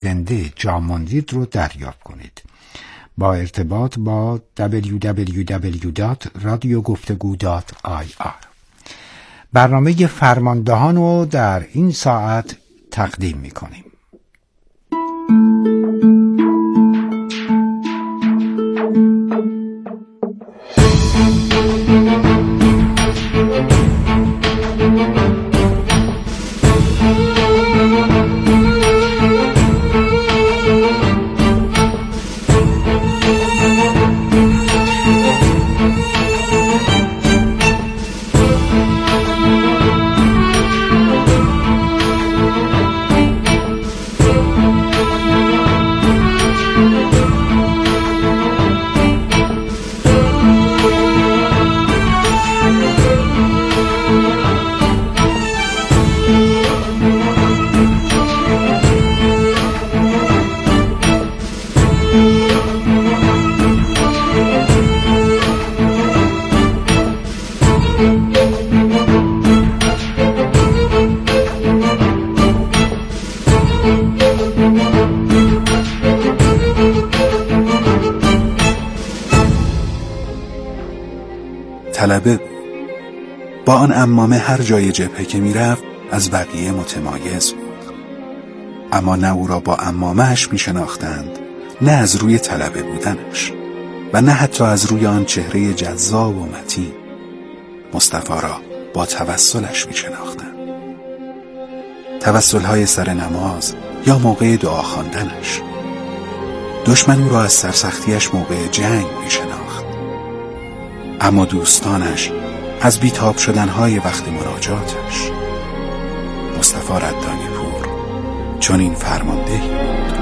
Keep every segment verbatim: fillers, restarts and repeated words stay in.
زنده جا ماندید رو دریافت کنید. با ارتباط با دبلیو دبلیو دبلیو دات رادیو گفتگو دات آی آر برنامه فرماندهان رو در این ساعت تقدیم می کنیم. طلبه بود. با آن عمامه هر جای جبهه که می رفت از بقیه متمایز بود. اما نه او را با عمامهش می شناختند، نه از روی طلبه بودنش و نه حتی از روی آن چهره جذاب و متین. مصطفی را با توسلش می شناختند. توسلهای سر نماز یا موقع دعا خواندنش. دشمن او را از سرسختیش موقع جنگ می شناخت. اما دوستانش از بیتاب شدنهای وقت مناجاتش. مصطفی ردانی پور چون این فرماندهی بود.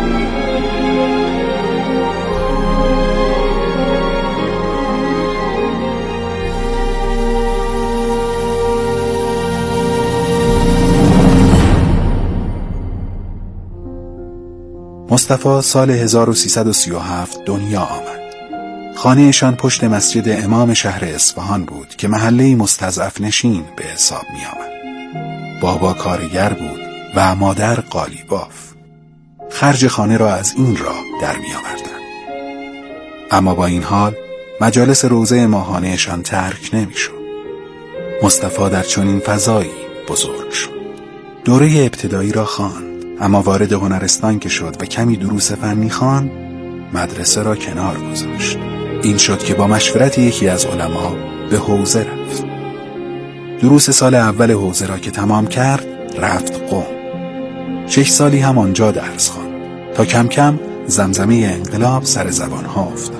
مصطفی سال هزار و سیصد و سی و هفت دنیا آمد. خانهشان پشت مسجد امام شهر اصفهان بود که محله مستضعف نشین به حساب می آمد. بابا کارگر بود و مادر قالیباف. خرج خانه را از این راه در می آوردند. اما با این حال مجالس روزه ماهانهشان ترک نمی شد. مصطفی در چنین فضایی بزرگ شد. دوره ابتدایی را خواند، اما وارد هنرستان که شد و کمی دروس فنی خواند، مدرسه را کنار گذاشت. این شد که با مشورت یکی از علما به حوزه رفت. دروس سال اول حوزه را که تمام کرد رفت قم. شش سالی هم آنجا درس خواند تا کم کم زمزمه انقلاب سر زبانها افتاد.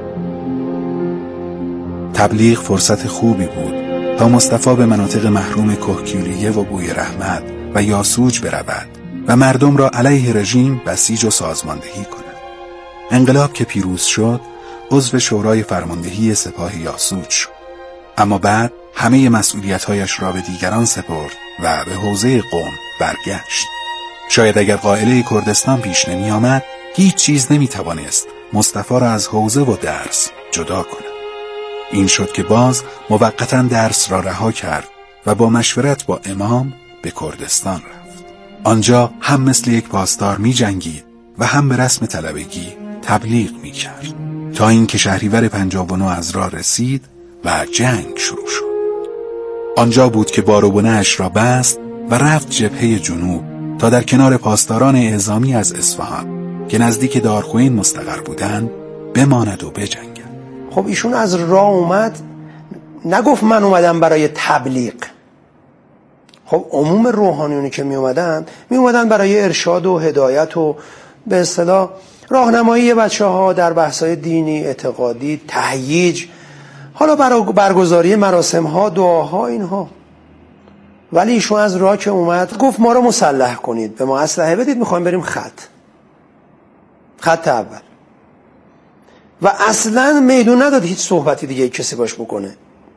تبلیغ فرصت خوبی بود تا مصطفی به مناطق محروم کهگیلیه و بوی رحمت و یاسوج برود و مردم را علیه رژیم بسیج و سازماندهی کند. انقلاب که پیروز شد عضو شورای فرماندهی سپاه یاسوج شد. اما بعد همه مسئولیت‌هایش را به دیگران سپرد و به حوزه قم برگشت. شاید اگر قائله کردستان پیش نمی آمد هیچ چیز نمی توانست مصطفی را از حوزه و درس جدا کند. این شد که باز موقتاً درس را رها کرد و با مشورت با امام به کردستان رفت. آنجا هم مثل یک پاسدار می جنگید و هم به رسم طلبگی تبلیغ می کرد تا اینکه شهریور پنجاه و نه از راه رسید و جنگ شروع شد. آنجا بود که بار و بنه‌اش را بست و رفت جبهه جنوب تا در کنار پاسداران اعزامی از اصفهان که نزدیک دارخوین مستقر بودند بماند و بجنگد. خب ایشون از راه اومد، نگفت من اومدم برای تبلیغ. خب عموم روحانیونی که می اومدن می اومدن برای ارشاد و هدایت و به اصطلاح راهنمایی بچه‌ها در بحث‌های دینی، اعتقادی، تهییج، حالا برای برگزاری مراسم‌ها، دعاها، اینها. ولی ایشون از راه که اومد گفت ما رو مسلح کنید، به ما اسلحه بدید، می‌خوایم بریم خط خط اول. و اصلاً میدون نداد هیچ صحبتی دیگه کسی باش بکنه.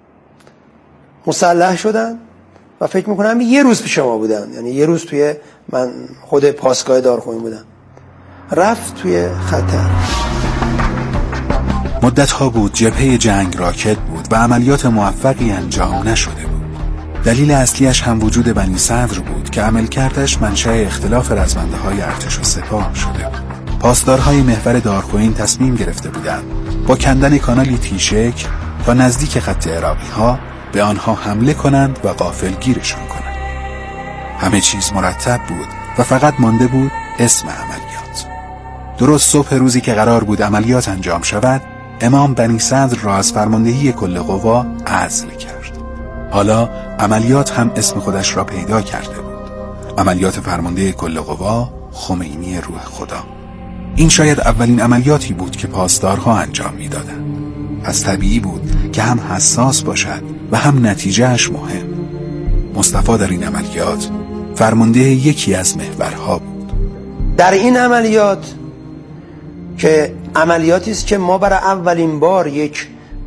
مسلح شدن و فکر میکنم یه روز پیش ما بودن، یعنی یه روز توی من خود پاسگاه دارخوین بودم. رفت توی خطر. مدت ها بود جبهه جنگ راکت بود و عملیات موفقی انجام نشده بود. دلیل اصلیش هم وجود بنی صدر بود که عملکردش منشأ اختلاف رزمنده‌های ارتش و سپاه شده بود. پاسدارهای محور دارخوئین تصمیم گرفته بودند با کندن کانالی تیشک تا نزدیک خط عراقی‌ها به آنها حمله کنند و غافلگیرشان کنند. همه چیز مرتب بود و فقط مانده بود اسم عملیات. درست صبح روزی که قرار بود عملیات انجام شود، امام بنی صدر را از فرماندهی کل قوا عزل کرد. حالا عملیات هم اسم خودش را پیدا کرده بود. عملیات فرمانده کل قوا، خمینی روح خدا. این شاید اولین عملیاتی بود که پاسدارها انجام می‌دادند. پس طبیعی بود که هم حساس باشد و هم نتیجهش مهم. مصطفی در این عملیات فرمانده یکی از محورها بود. در این عملیات که عملیاتی است که ما برای اولین بار یک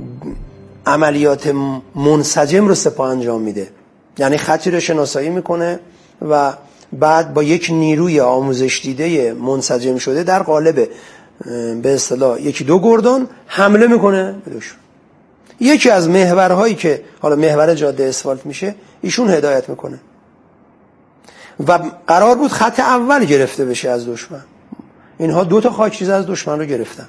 عملیات منسجم رو سپاه انجام میده، یعنی خطی رو شناسایی میکنه و بعد با یک نیروی آموزش دیده منسجم شده در قالب به اصطلاح یکی دو گردان حمله میکنه به دشمن. یکی از محورهایی که حالا محور جاده اسفالت میشه ایشون هدایت میکنه و قرار بود خط اول گرفته بشه از دشمن. اینها دو تا خاکریز از دشمن رو گرفتن.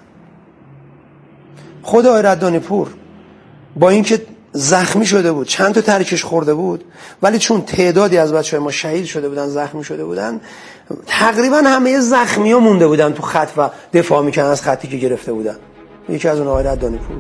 خود آقای ردانی پور با اینکه زخمی شده بود، چند تا ترکش خورده بود، ولی چون تعدادی از بچه‌های ما شهید شده بودن، زخمی شده بودن، تقریبا همه زخمی‌ها مونده بودن تو خط و دفاع می‌کردن از خطی که گرفته بودن. یکی از اون آقای ردانی پور.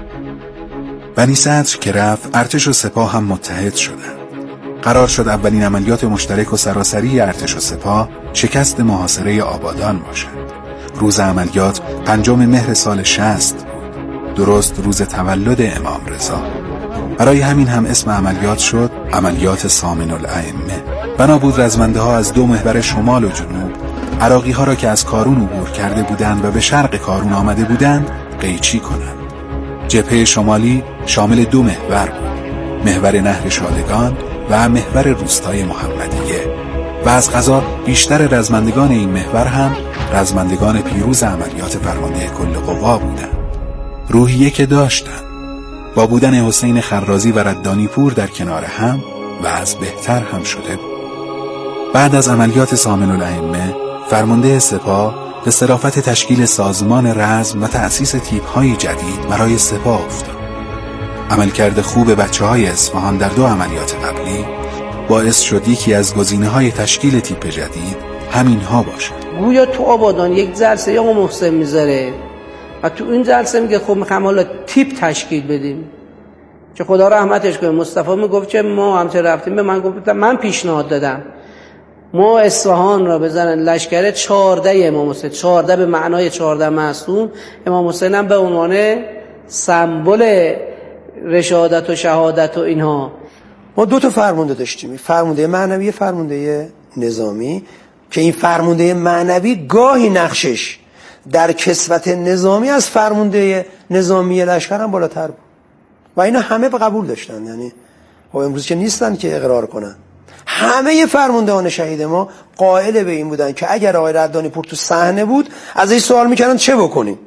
بنی صدر که رفت، ارتش و سپاه هم متحد شدند. قرار شد اولین عملیات مشترک و سراسری ارتش و سپاه شکست محاصره آبادان باشد. روز عملیات پنجم مهر سال شصت بود، درست روز تولد امام رضا. برای همین هم اسم عملیات شد عملیات سامن الائمه. بنا بود رزمنده ها از دو محور شمال و جنوب عراقی ها را که از کارون عبور کرده بودند و به شرق کارون آمده بودند قیچی کنند. جبهه شمالی شامل دو محور بود، محور نهر شادگان و محور روستای محمدیه، و از قضا بیشتر رزمندگان این محور هم رزمندگان پیروز عملیات فرمانده کل قوا بودند. روحیه که داشتند، با بودن حسین خرازی و ردانی پور در کنار هم و از بهتر هم شده بود. بعد از عملیات سامن الائمه، فرمانده سپاه به صرافت تشکیل سازمان رزم و تأسیس تیپ‌های جدید برای سپاه افتاد. عملکرد خوب بچه‌های اصفهان در دو عملیات قبلی باعث شد یکی از گزینه‌های تشکیل تیپ جدید همینها باشد. گویا تو آبادان یک جلسه یا محسن میذاره و تو این جلسه میگه خب میخوام حالا تیپ تشکیل بدیم که خدا رحمتش کنه. مصطفی میگفت که ما هم چه رفتیم، به من گفت من پیشنهاد دادم ما اصفهان را بزنن لشکر چهارده امام حسین، چهارده به معنای چهارده معصوم، امام حسین هم به عنوان سمبل رشادت و شهادت و اینها. ما دو تا فرمانده داشتیم، فرمانده معنوی، فرمانده نظامی، که این فرمانده معنوی گاهی نقشش در کسوت نظامی از فرمانده نظامی لشکر هم بالاتر بود و اینا همه به قبول داشتن. یعنی خب امروز که نیستن که اقرار کنن. همه فرماندهان شهید ما قائل به این بودن که اگر آقای ردانی پور تو صحنه بود از این سوال میکردن چه بکنیم،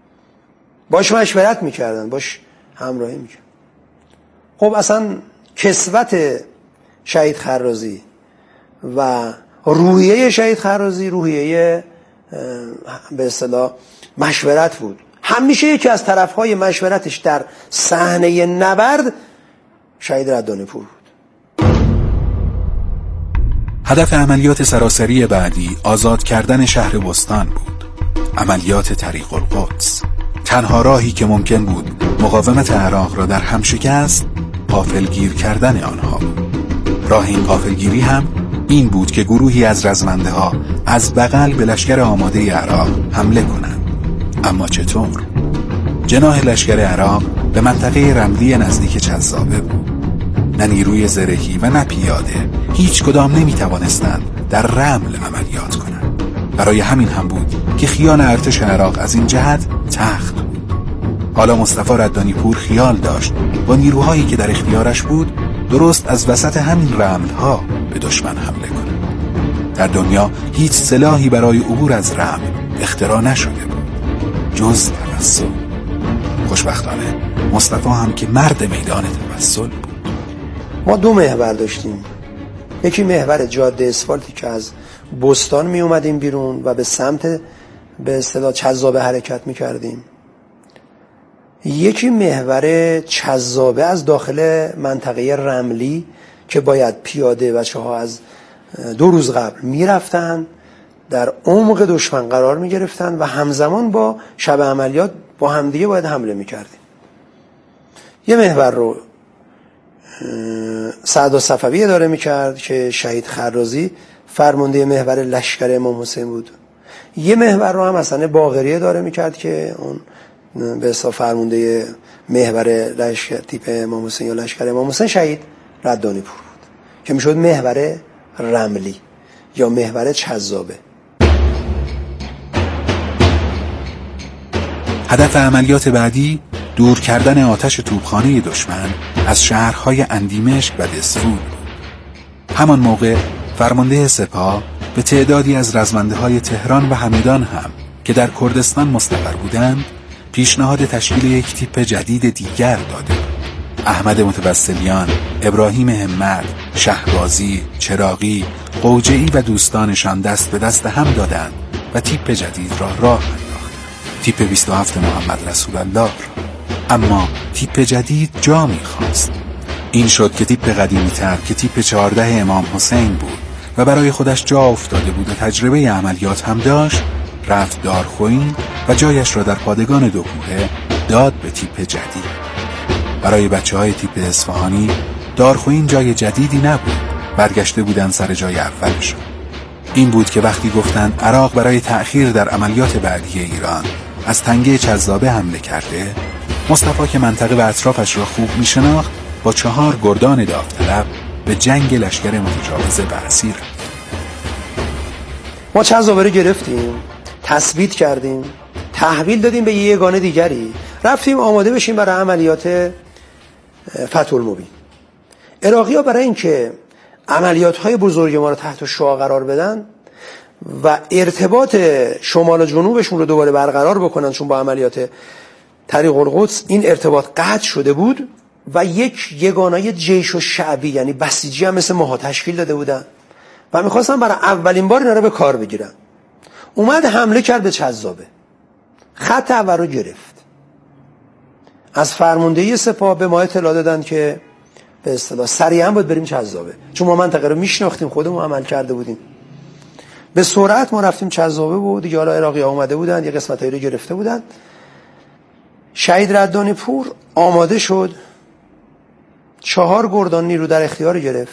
باش مشورت میکردن، باش همراهی میکردن. خب اصلا کسوت شهید خرازی و روحیه شهید خرازی روحیه به اصطلاح مشورت بود. همیشه یکی از طرفهای مشورتش در صحنه نبرد شهید ردانی پور بود. هدف عملیات سراسری بعدی آزاد کردن شهر بستان بود. عملیات طریق القدس، تنها راهی که ممکن بود مقاومت عراق را در هم شکست، غافلگیر کردن آنها بود. راه این غافلگیری هم این بود که گروهی از رزمنده ها از بغل به لشکر آماده عراق حمله کنند. اما چطور؟ جناح لشکر عراق به منطقه رملی نزدیک چذابه بود. نه نیروی زرهی و نه پیاده هیچ کدام نمی توانستند در رمل عملیات کنند. برای همین هم بود که خیال ارتش عراق از این جهت تخت بود. حالا مصطفی ردانی پور خیال داشت با نیروهایی که در اختیارش بود درست از وسط همین رمل‌ها به دشمن حمله کند. در دنیا هیچ سلاحی برای عبور از رمل اختراع نشده بود جز توسل. خوشبختانه مصطفی هم که مرد میدان توسل بود. ما دو محور داشتیم. یکی محور جاده اسفالتی که از بستان می اومدیم بیرون و به سمت به اصطلاح چذابه حرکت می کردیم. یکی محور چذابه از داخل منطقه رملی که باید پیاده بچه ها از دو روز قبل می رفتن، در عمق دشمن قرار می گرفتن و همزمان با شب عملیات با همدیگه باید حمله می کردیم. یه محور رو سعد صفوی اداره می کرد که شهید خرازی فرمانده محور لشکر امام حسین بود. یه محور رو هم حسن باقری اداره می کرد که اون به حساب فرمانده محور لشکر تیپ امام حسین یا لشکر امام حسین شهید ردانی پور بود که می شد محور رملی یا محور چذابه. هدف عملیات بعدی دور کردن آتش توپخانه دشمن از شهرهای اندیمشک و دسفول بود. همان موقع فرمانده سپاه به تعدادی از رزمنده‌های تهران و همدان هم که در کردستان مستقر بودند پیشنهاد تشکیل یک تیپ جدید دیگر داده بود. احمد متوسلیان، ابراهیم همت، شهبازی، چراغی، قوجه‌ای و دوستانشان دست به دست هم دادند و تیپ جدید را راه انداختند. تیپ بیست و هفت محمد رسول الله را. اما تیپ جدید جا می‌خواست. این شد که تیپ قدیمی‌تر که تیپ چهارده امام حسین بود و برای خودش جا افتاده بود و تجربه عملیات هم داشت، رفت دارخوین و جایش را در پادگان دو کوهه داد به تیپ جدید. برای بچه‌های تیپ اصفهانی دارخوین جای جدیدی نبود، برگشته بودن سر جای اولشون. این بود که وقتی گفتند عراق برای تأخیر در عملیات بعدی ایران از تنگه چذابه حمله کرده، مصطفی که منطقه و اطرافش را خوب می‌شناخت با چهار گردان داوطلب به جنگ لشکر متجاوز بعثی رفت. ما چذابه رو گرفتیم، تثبیت کردیم، تحویل دادیم به یه یگانه دیگری، رفتیم آماده بشیم برای عملیات فتح المبین. عراقی‌ها برای اینکه عملیات‌های بزرگ ما رو تحت شعاع قرار بدن و ارتباط شمال و جنوبشون رو دوباره برقرار بکنن، چون با عملیات طریق القدس این ارتباط قطع شده بود و یک یگانه جیش و شعبی یعنی بسیجی هم مثل ماها تشکیل داده بودن و میخواستن برای اولین بار اینا رو به کار بگیرن. اومد حمله کرد به چذابه، خط اول رو گرفت. از فرماندهی سپاه به ما اطلاع دادن که به اصطلاح سریعا باید بریم چذابه، چون ما منطقه رو میشناختیم، خودمون عمل کرده بودیم. به سرعت ما رفتیم چذابه و دیگه حالا عراقی‌ها اومده بودن، یه قسمتایی رو گرفته بودن. شهید ردانی پور آماده شد، چهار گردان نیرو در اختیار گرفت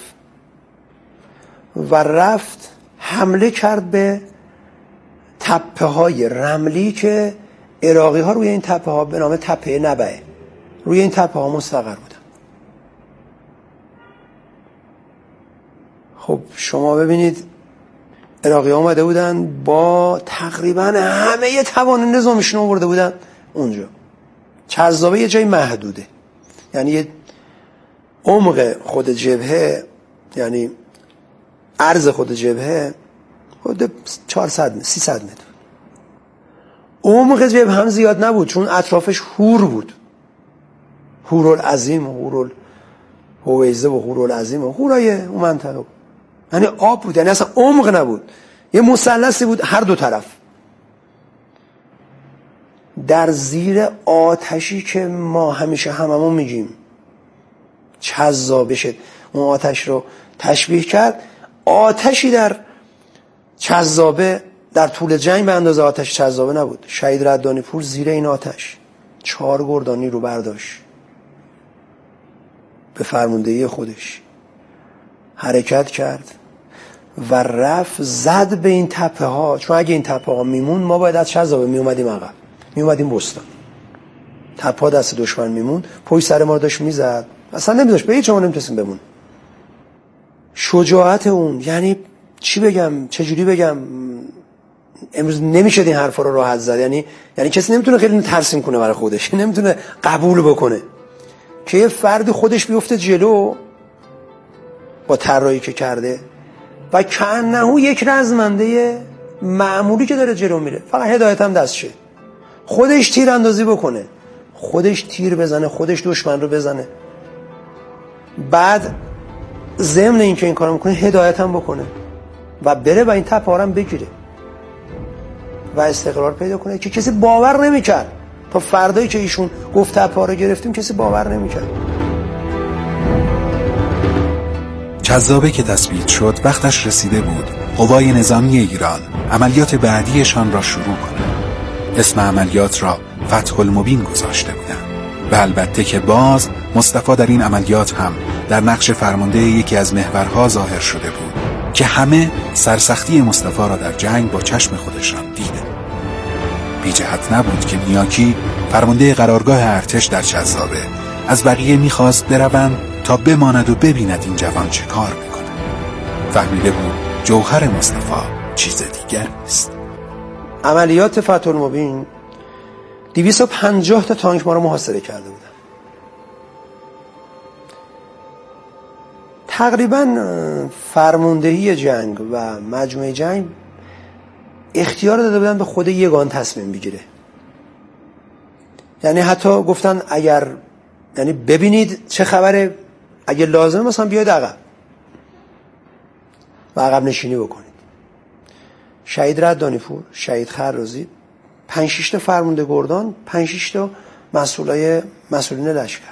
و رفت حمله کرد به تپه های رملی که عراقی ها روی این تپه ها به نام تپه نبعه روی این تپه ها مستقر بودن. خب شما ببینید عراقی ها اومده بودن با تقریبا همه توان نظامشون آورده بودن اونجا. چذابه یه جای محدوده، یعنی یه عمق خود جبهه، یعنی عرض خود جبهه حدود چهارصد متر سیصد متر. عمق جبهه هم زیاد نبود چون اطرافش هور بود، هورالعظیم و هورالهویزه و هورالعظیم و هورای اون منطقه، یعنی آب بود، یعنی اصلا عمق نبود، یه مثلثی بود هر دو طرف. در زیر آتشی که ما همیشه هممون میگیم چذابه شد، اون آتش رو تشبیه کرد. آتشی در چذابه در طول جنگ به اندازه آتش چذابه نبود. شهید ردانی پور زیر این آتش چهار گردانی رو برداشت، به فرماندهی خودش حرکت کرد و رفت زد به این تپه ها، چون اگه این تپه ها میمون ما باید از چذابه میومدیم عقب، میومدیم بستان. تپه ها دست دشمن میمون، پشت سر ما داشت میزد، اصلا نمیداشت به هیچ جا نمیتونستیم بمون. شجاعت اون، یعنی چی بگم، چجوری بگم، امروز نمیشه این حرفا رو راحت زد. یعنی یعنی کسی نمیتونه خیلی ترسیم کنه برای خودش، نمیتونه قبول بکنه که یه فرد خودش بیفته جلو با طراحی که کرده و کأنه یک رزمنده معمولی که داره جلو میره، فقط هدایت هم دستشه، خودش تیر اندازی بکنه، خودش تیر بزنه، خودش دشمن رو بزنه. بعد ضمن این که این کارو میکنه هدایت هم بکنه و بره و این تپه ها رو بگیره و استقرار پیدا کنه که کسی باور نمیکرد. تا فردایی که ایشون گفت تپه ها رو گرفتیم کسی باور نمیکرد. جذابه که تثبیت شد وقتش رسیده بود قوای نظامی ایران عملیات بعدیشان را شروع کنند. اسم عملیات را فتح المبین گذاشته بودند و البته که باز مصطفی در این عملیات هم در نقش فرمانده یکی از محورها ظاهر شده بود که همه سرسختی مصطفی را در جنگ با چشم خودشان دیدند. بی جهت نبود که نیاکی فرمانده قرارگاه ارتش در جذابه از بقیه میخواست بروند تا بماند و ببیند این جوان چه کار میکنه. فهمیده بود جوهر مصطفی چیز دیگر نیست. عملیات فتح المبین دویست و پنجاه تا تانک ما رو محاصره کرده بودن. تقریبا فرماندهی جنگ و مجموعه جنگ اختیار داده بودن به خود یگان تصمیم بگیره. یعنی حتی گفتن اگر یعنی ببینید چه خبره، اگه لازمه مثلا بیاید عقب و عقب نشینی بکنید. شهید ردانی پور، شهید خرازی، پنج شش تا فرمانده گردان، پنج شش تا مسئولای مسئولین لشکر.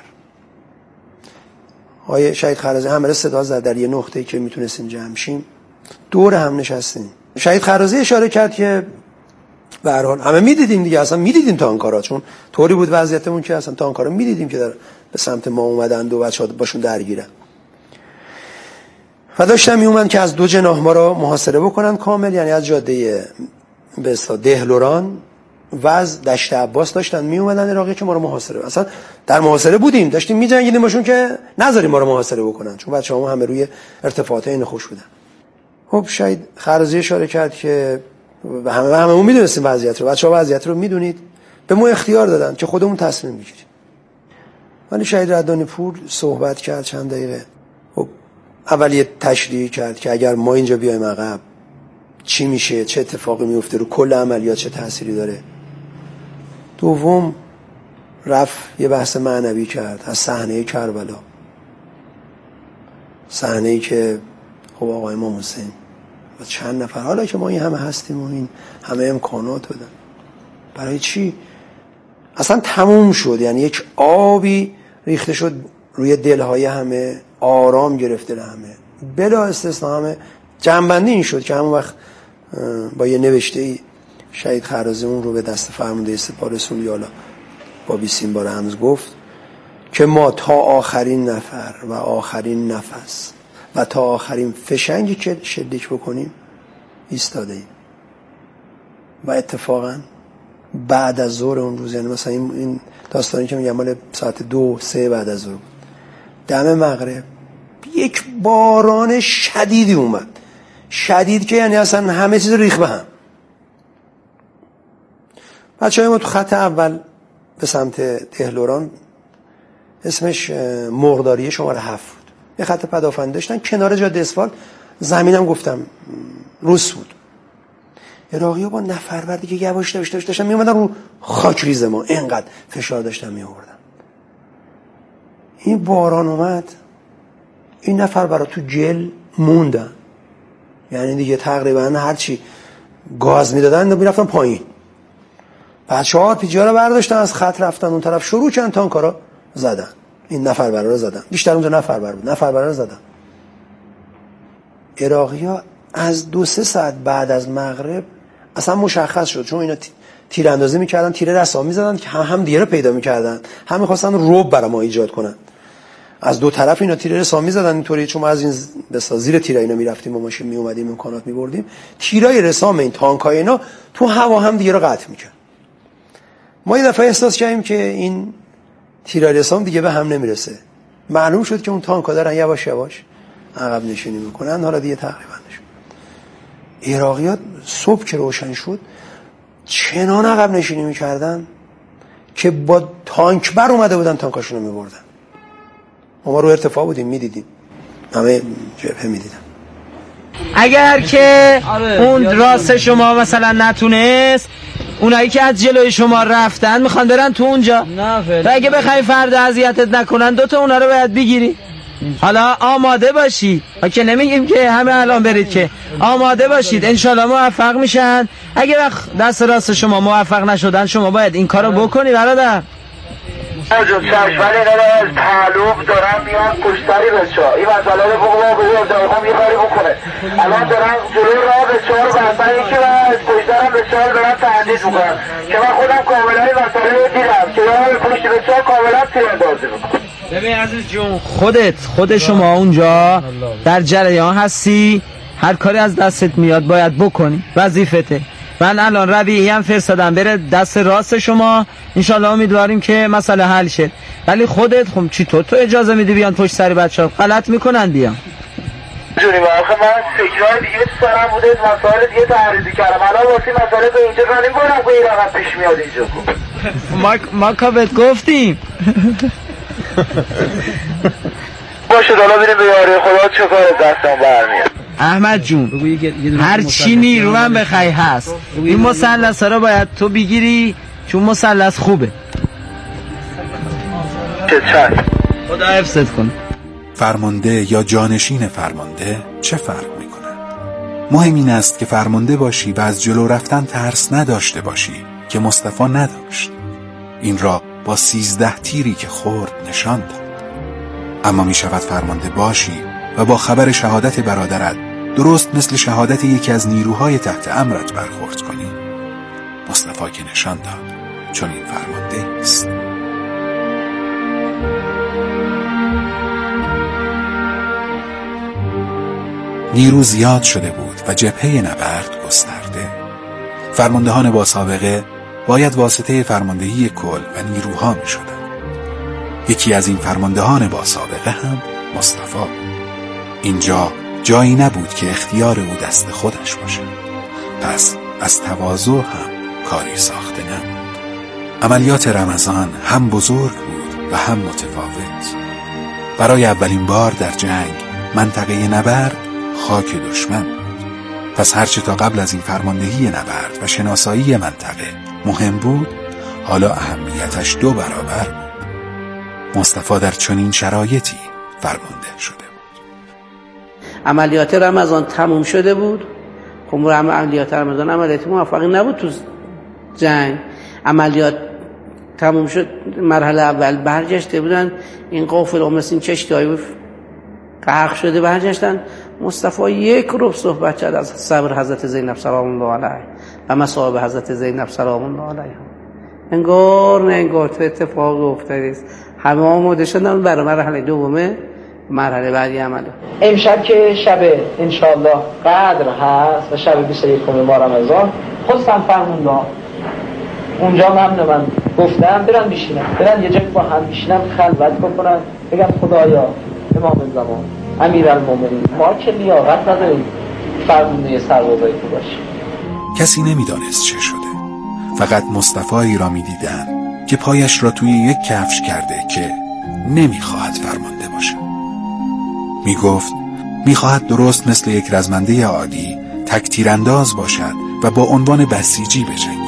آقای شهید خرازی همه صدا زد در یه نقطه‌ای که میتونستیم جمع شیم، دور هم نشستیم. شهید خرازی اشاره کرد که به هر حال همه میدیدیم دیگه، اصلا میدیدیم تانکارا، چون طوری بود وضعیتمون که اصلا تانکارا میدیدیم که در به سمت ما اومدن و بچه‌ها باشون درگیرن و داشتن میومدن که از دو جناح ما رو محاصره بکنن کامل، یعنی از جاده به اصطلاح دهلوران و از دشت عباس داشتن میومدن عراقی که ما رو محاصره. اصلا در محاصره بودیم، داشتیم میجنگیدیم باشون که نذاریم ما رو محاصره بکنن، چون بچه‌ها همه روی ارتفاعات این خوش بودن. خب شهید خرازی اشاره کرد که همه هممون میدونستیم وضعیت رو، بچه‌ها وضعیت رو میدونید، به ما اختیار دادن که خودمون تصمیم بگیریم. ولی شهید ردانی پور صحبت کرد چند دقیقه. خب اول یه تشریح کرد که اگر ما اینجا بیایم عقب چی میشه، چه اتفاقی میفته، رو کل عملیات چه تأثیری داره. دوم رفت یه بحث معنوی کرد از صحنه کربلا، صحنه‌ای که خب آقای امام حسین و چند نفر، حالا که ما این همه هستیم و این همه امکانات دادن، برای چی؟ اصلا تموم شد. یعنی یک آبی ریخته شد روی دلهای همه، آرام گرفت دل همه بلا استثنا. همه جنبندی این شد که همون وقت با یه نوشته‌ای شهید خرازی اون رو به دست فرمانده سپاه رسوند، یالا با بیسیم بار رمز گفت که ما تا آخرین نفر و آخرین نفس و تا آخرین فشنگی که شلیک بکنیم ایستاده ایم. و اتفاقا بعد از ظهر اون روز، یعنی مثلا این داستانی که میگم مال ساعت دو سه بعد از ظهر، دم مغرب یک باران شدیدی اومد، شدید که یعنی اصلا همه چیز ریخت به هم. بچه‌های ما تو خط اول به سمت دهلوران اسمش مرغداری شماره هفت بود، یه خط پدافند داشتن کنار جاده اسفالت، زمینم گفتم روس بود. عراقی‌ها با نفرور دیگه یواش یواش داشت داشتن میومدن رو خاک ریز ما، اینقدر فشار داشتن میآوردن. این باران اومد، این نفر برا تو جل موندن، یعنی دیگه تقریبا هر چی گاز میدادن میرفتن پایین. بچه‌ها پیجا رو برداشتن از خط رفتن اون طرف، شروع کردن تانکارا زدن، این نفر برا رو زدن، بیشتر اونجا نفر بر بود، نفر برا رو زدن. عراقی‌ها از دو سه ساعت بعد از مغرب اصلا مشخص شد، چون اینا تیراندازی میکردن، تیر رسا میزدن که هم هم دیگه رو پیدا میکردن، هم میخواستن رعب برای ما ایجاد کنن. از دو طرف اینا تیر رسا میزدن اینطوری، چون ما از این بسا زیر تیر اینا میرفتیم و ماشین میومدیم امکانات میبردیم، تیرای رسام این تانکای اینا تو هوا هم دیگه رو قطع میکرد. ما یه دفعه احساس کردیم که این تیرای رسام دیگه به هم نمیرسه، معلوم شد که اون تانکا دارن یواش یواش عقب نشینی میکنن. حالا دیگه تقریبا عراقیات صبح که روشن شد چنان عقب نشینی میکردن که با تانک بر اومده بودن تانکاشون رو میبردن. ما رو ارتفاع بودیم میدیدیم، همه جبهه میدیدن. اگر که اون راست شما مثلا نتونست، اونایی که از جلوی شما رفتن میخوان برن تو اونجا، نه و اگه بخوای فردا اذیتت نکنن دوتا اونا رو باید بگیری. حالا آماده باشید، که نمیگیم که همه الان برید، که آماده باشید انشالله موفق میشن. اگه وقت دست راست شما موفق نشدن شما باید این کارو بکنی برادر. جون چشم، ولی اینا از تعلوم دارن میان کشتری بچه ها این مسئله رو بگو بگو دارم یه کاری بکنه. الان دارن جلوی راه بچه ها رو بستن، یکی و از کشترم بچه ها رو دارن تهدید میکنن که من خودم کاملا این مسئله رو دیدم که دارم به پشت بچه ها کاملا تیراندازی میکنم. ببین عزیز جون، خودت خود شما اونجا در جریان هستی، هر کاری از دستت میاد باید بکنی، وظیفته. من الان رویه‌ای هم فرستادم بره دست راست شما، انشالله امیدواریم که مسئله حل شه. ولی خودت خب چطور تو اجازه میدی بیان پشت سر بچه‌ها؟ غلط میکنن بیان. جونی آخه من فکرهای دیگه تو سرم بوده، مسائل دیگه تحریزی کردم. الان واسه مسئله به اینجا رنیم کنم که این رقم پیش میاد اینجا. ما ما که بهت گفتیم. باشه حالا بریم به یاری خدا چه کار دستم برمیاد. احمد جون هر چی نیرو هم بخوای هست، این مثلث ها رو باید تو بگیری چون مثلث خوبه. چه چند خدا حفظت کنه. فرمانده یا جانشین فرمانده چه فرق میکنه؟ مهم این است که فرمانده باشی و از جلو رفتن ترس نداشته باشی که مصطفی نداشت. این را با سیزده تیری که خورد نشان داد. اما می شود فرمانده باشی و با خبر شهادت برادرت درست مثل شهادت یکی از نیروهای تحت امرت برخورد کنی. مصطفی که نشان داد چون این فرمانده است. نیرو زیاد شده بود و جبهه نبرد گسترده. فرماندهان با سابقه باید واسطه فرماندهی کل و نیروها می شدند. یکی از این فرماندهان با سابقه هم مصطفی. اینجا جایی نبود که اختیار او دست خودش باشد. پس از تواضع هم کاری ساخته نبود. عملیات رمضان هم بزرگ بود و هم متفاوت. برای اولین بار در جنگ منطقه نبرد خاک دشمن بود. پس هرچه تا قبل از این فرماندهی نبرد و شناسایی منطقه مهم بود، حالا اهمیتش دو برابر بود. مصطفی در چنین شرایطی فرمانده شده بود. عملیات رمضان تموم شده بود. خب عملیات رمضان عملیات موفقی نبود تو جنگ. عملیات تموم شد، مرحله اول برگشته بودن، این قافله مثل این کشتی‌های غرق شده برگشتن. مصطفی یک روب صحبت کرد از صبر حضرت زینب سلام الله علیها و مصائب حضرت زینب سلام الله علیها. انگار نه انگار تو اتفاق افتاده است. همه آماده شدن برای مرحله دومه، مرحله بعدی عمله. امشب که شب انشالله قدر هست و شب بیست و یکم ماه رمضان، خواستم فرموندم اونجا هم من گفتم برن بشینم، برن یه جایی با هم بشینم خلوت بکنم، بگم خدایا امام زمان امیرالمومنین ما که لیاقت نداریم فرمانده سربازای تو باشیم. کسی نمیدانست چه شده، فقط مصطفی را میدیدن که پایش را توی یک کفش کرده که نمیخواهد فرمانده باشد. میگفت میخواهد درست مثل یک رزمنده عادی تک تیرانداز باشد و با عنوان بسیجی بجنگد.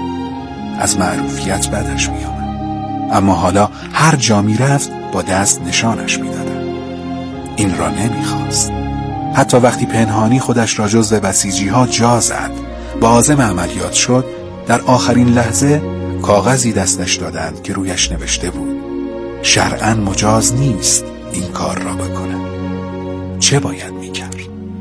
از معروفیت بدش میآمد، اما حالا هر جا میرفت با دست نشانش میدادند. این را نمیخواست. حتی وقتی پنهانی خودش را جزو بسیجی ها جا زد، با عازم عملیات شد، در آخرین لحظه کاغذی دستش دادند که رویش نوشته بود شرعاً مجاز نیست این کار را بکنه. چه باید میکرد؟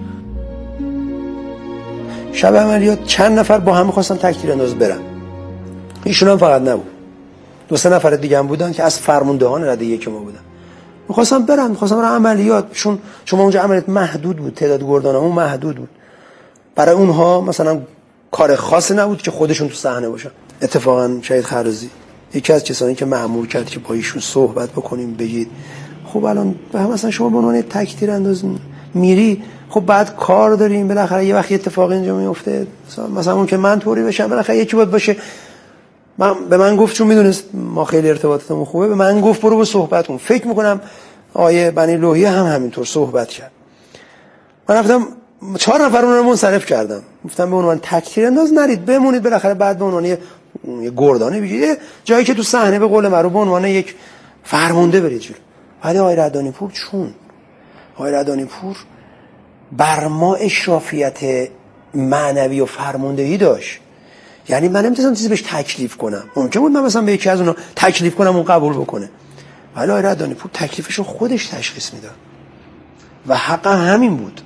شب عملیات چند نفر با هم میخواستن تک تیرانداز برن. ایشون هم فقط نبود، دو سه نفر دیگه هم بودن که از فرماندهان رده یک ما بودن. میخواستم برن، میخواستم برن عملیات، چون شما اونجا عملیات محدود بود، تعداد گردانمون محدود بود. برای اونها مثلا کار خاصی نبود که خودشون تو صحنه باشن. اتفاقا شهید خرازی یکی از کسانی که مأمور کرد که با ایشون صحبت بکنیم، بگید خب الان مثلا شما به عنوان تک تیرانداز میری، خب بعد کار داریم، بالاخره یه وقتی اتفاقی اینجا میفته، مثلا اون که من طوری بشم بالاخره یکی باید باشه. من به من گفت، چون میدونست ما خیلی ارتباطمون خوبه، به من گفت برو با صحبت کن. فکر میکنم آیه بنی لوحیه هم همینطور صحبت کرد. من رفتم چهار نفر اون رو منصرف کردم، گفتم به عنوان تک تیرانداز نرید، بمونید، بالاخره بعد به عنوان یه گردانه بگید، جایی که تو صحنه به قول معروف به عنوان یک فرمانده برید جلو. ولی آقای ردانی پور چون آقای ردانی پور بر ما اشرافیت معنوی و فرماندهی داشت. یعنی من نمیتونم چیزی بهش تکلیف کنم. ممکن بود من مثلا به یکی از اونا تکلیف کنم اون قبول بکنه، ولی آقای ردانی پور تکلیفش رو خودش تشخیص میداد و حق همین بود.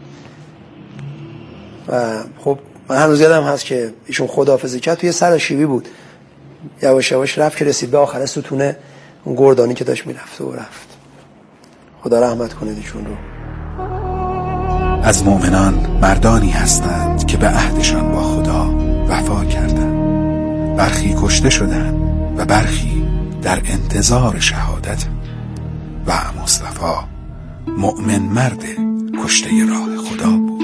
و خب من هنوز یادم هست که ایشون خداحافظی کرد، توی سراشیبی بود، یواش یواش رفت که رسید به آخر ستون اون گردانی که داشت میرفت و رفت. خدا رحمت کنه ایشون رو. از مؤمنان مردانی هستند که به عهدشان با خدا وفا کردند، برخی کشته شدند و برخی در انتظار شهادت. و مصطفی مؤمن مرد کشته راه خدا بود.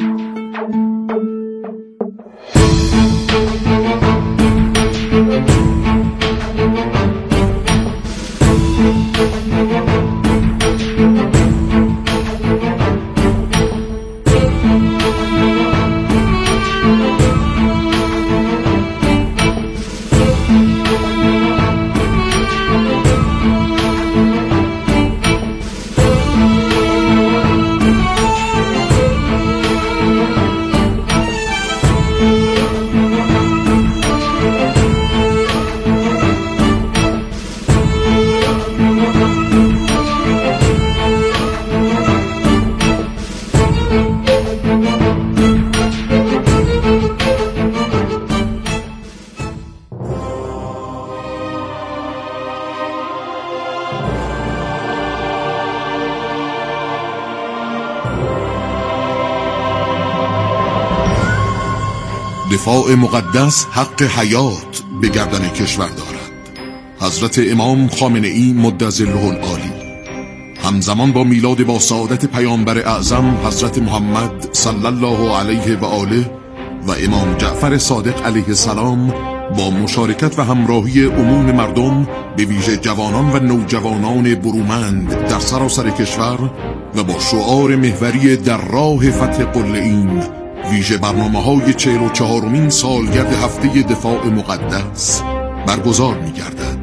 دفاع مقدس حق حیات به گردن کشور دارد. حضرت امام خامنه ای مدظله العالی همزمان با میلاد با سعادت پیامبر اعظم حضرت محمد صلی الله علیه و آله و امام جعفر صادق علیه السلام با مشارکت و همراهی عموم مردم به ویژه جوانان و نوجوانان برومند در سراسر کشور و با شعار محوری در راه فتح قله‌ایم ویژه برنامه‌های چهل و چهارمین سالگرد هفته دفاع مقدس برگزار می‌گردد.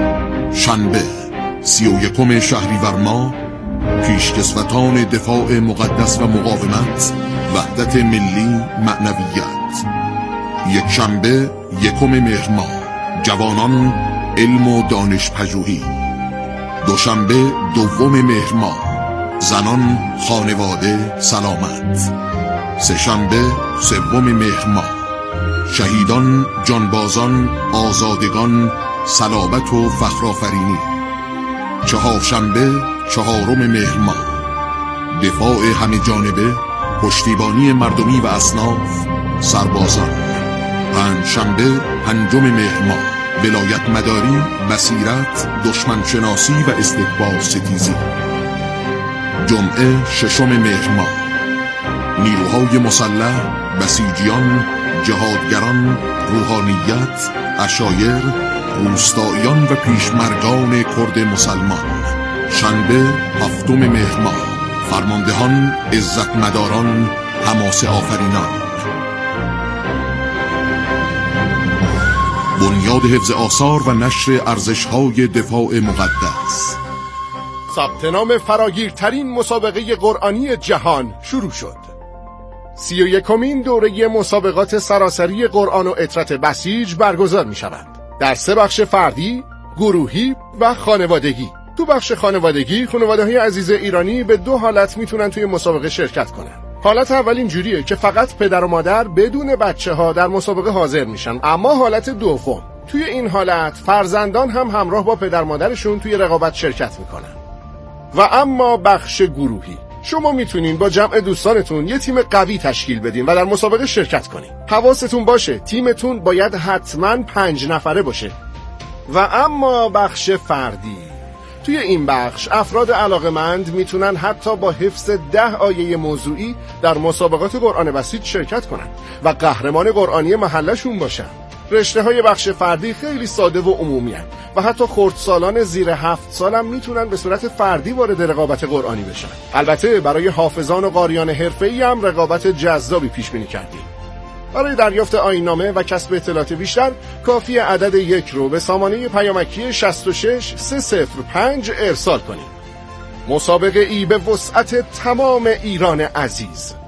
شنبه سی و یکم شهریور ماه پیشکسوتان دفاع مقدس و مقاومت، وحدت ملی، معنویت. یک شنبه یکم مهر ماه جوانان، علم و دانش پژوهی. دوشنبه دوم مهر ماه زنان، خانواده، سلامت. سه شنبه سوم مهر ماه شهیدان، جانبازان، آزادگان، صلابت و فخرآفرینی. چهارشنبه چهارم مهر ماه دفاع همه جانبه، پشتیبانی مردمی و اصناف، سربازان. پنجشنبه پنجم مهر ماه ولایت مداری، بصیرت، دشمن شناسی و استکبار ستیزی. جمعه ششم مهر ماه نیروهای مسلح، بسیجیان، جهادگران، روحانیت، عشایر، روستاییان و پیشمرگان کرد مسلمان. شنبه هفتم مهر ماه فرماندهان، عزت مداران، حماسه آفرینان. بنیاد حفظ آثار و نشر ارزش‌های دفاع مقدس. ثبت نام فراگیرترین مسابقه قرآنی جهان شروع شد. سی و یکمین دوره مسابقات سراسری قرآن و اطرت بسیج برگزار می شود. در سه بخش فردی، گروهی و خانوادگی. تو بخش خانوادگی، خانواده‌های عزیز ایرانی به دو حالت میتونن توی مسابقه شرکت کنن. حالت اول اینجوریه که فقط پدر و مادر بدون بچه ها در مسابقه حاضر میشن، اما حالت دوم، توی این حالت فرزندان هم همراه با پدر مادرشون توی رقابت شرکت میکنن. و اما بخش گروهی، شما میتونین با جمع دوستانتون یه تیم قوی تشکیل بدین و در مسابقه شرکت کنین. حواستون باشه تیمتون باید حتما پنج نفره باشه. و اما بخش فردی، توی این بخش افراد علاقمند میتونن حتی با حفظ ده آیه موضوعی در مسابقات قرآن بسیط شرکت کنن و قهرمان قرآنی محلشون باشن. رشته های بخش فردی خیلی ساده و عمومی هستند و حتی خردسالان زیر هفت سال هم میتونن به صورت فردی وارد رقابت قرآنی بشن. البته برای حافظان و قاریان حرفه‌ای هم رقابت جذابی پیش بینی کردیم. برای دریافت آیین‌نامه و کسب اطلاعات بیشتر کافی عدد یک رو به سامانه پیامکی شصت و شش سه صفر پنج ارسال کنید. مسابقه ای به وسعت تمام ایران عزیز.